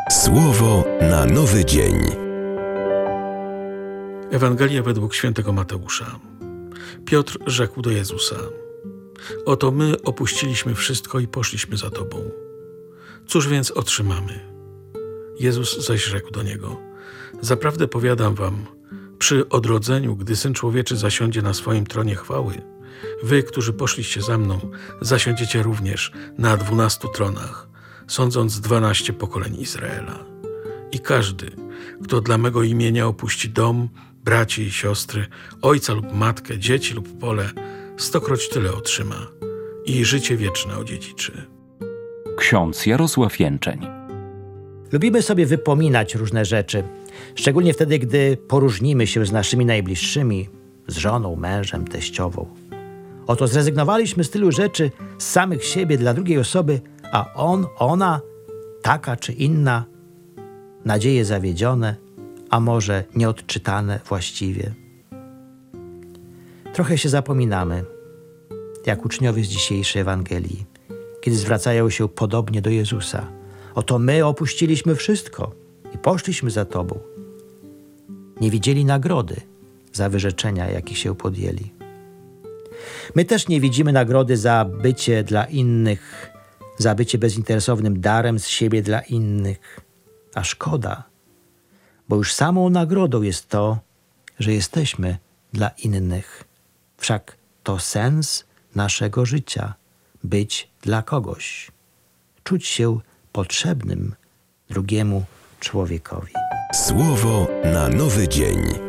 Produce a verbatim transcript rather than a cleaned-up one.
Słowo na nowy dzień. Ewangelia według świętego Mateusza. Piotr rzekł do Jezusa: Oto my opuściliśmy wszystko i poszliśmy za Tobą. Cóż więc otrzymamy? Jezus zaś rzekł do niego: Zaprawdę powiadam wam, przy odrodzeniu, gdy Syn Człowieczy zasiądzie na swoim tronie chwały, wy, którzy poszliście za mną, zasiądziecie również na dwunastu tronach, sądząc dwanaście pokoleń Izraela. I każdy, kto dla mego imienia opuści dom, braci i siostry, ojca lub matkę, dzieci lub pole, stokroć tyle otrzyma i życie wieczne odziedziczy. Ksiądz Jarosław Jęczeń. Lubimy sobie wypominać różne rzeczy, szczególnie wtedy, gdy poróżnimy się z naszymi najbliższymi, z żoną, mężem, teściową. Oto zrezygnowaliśmy z tylu rzeczy z samych siebie dla drugiej osoby, a on, ona, taka czy inna, nadzieje zawiedzione, a może nieodczytane właściwie. Trochę się zapominamy, jak uczniowie z dzisiejszej Ewangelii, kiedy zwracają się podobnie do Jezusa. Oto my opuściliśmy wszystko i poszliśmy za Tobą. Nie widzieli nagrody za wyrzeczenia, jakich się podjęli. My też nie widzimy nagrody za bycie dla innych, za bycie bezinteresownym darem z siebie dla innych. A szkoda, bo już samą nagrodą jest to, że jesteśmy dla innych. Wszak to sens naszego życia, być dla kogoś, czuć się potrzebnym drugiemu człowiekowi. Słowo na nowy dzień.